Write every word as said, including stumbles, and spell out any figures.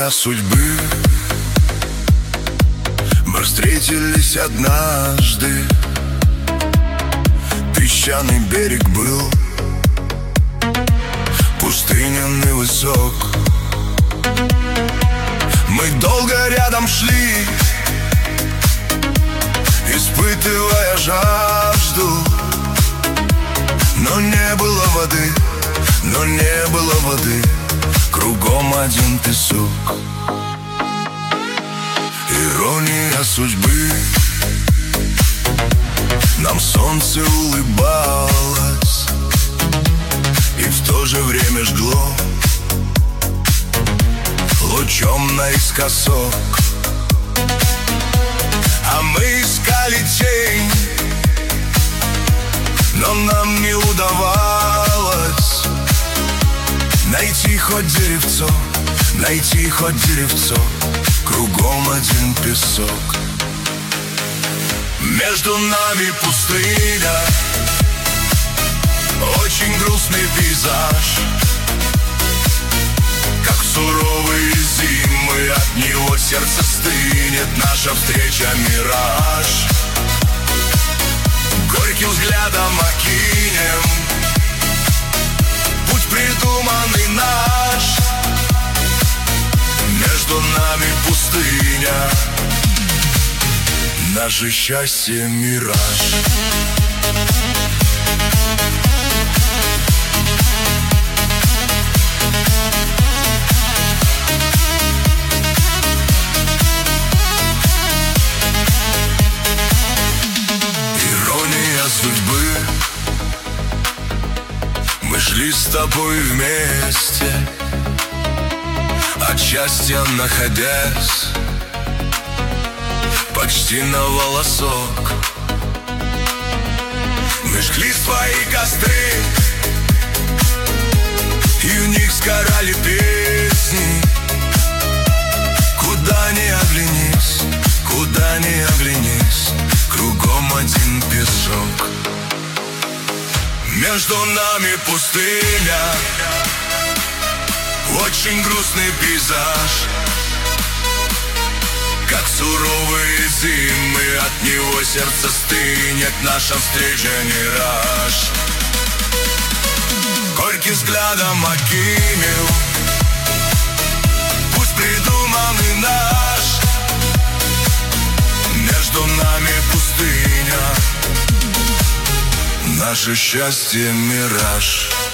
Ирония судьбы. Мы встретились однажды. Песчаный берег был пустынен и высок. Мы долго рядом шли, испытывая жажду. Но не было воды, но не было воды, кругом один песок. Ирония судьбы. Нам солнце улыбалось и в то же время жгло лучом наискосок. А мы искали тень, но нам не удавалось найти хоть деревцо, найти хоть деревцо, кругом один песок. Между нами пустыня, очень грустный пейзаж. Как суровые зимы, от него сердце стынет. Наша встреча мираж. Горьким взглядом окинем путь придуманный наш. Между нами пустыня, наше счастье мираж. Судьбы. Мы шли с тобой вместе, от счастья находясь почти на волосок. Мы жгли свои костры, и в них сгорали песни. Куда ни оглянись, куда ни оглянись, кругом один песок. Между нами пустыня, очень грустный пейзаж. Как суровые зимы, от него сердце стынет. Наша встреча мираж. Горьким взглядом окинем путь придуманный наш. Между нами пустыня, наше счастье мираж.